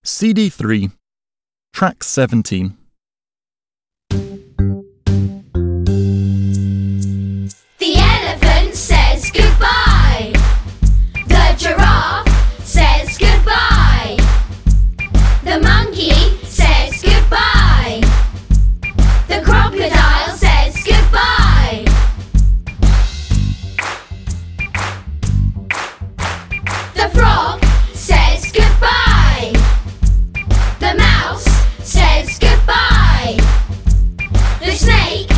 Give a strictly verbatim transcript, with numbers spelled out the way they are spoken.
C D three, Track seventeen. The elephant says goodbye. The giraffe says goodbye. The monkey says goodbye. The crocodile says goodbye. The frog says goodbye. The mouse says goodbye. The snake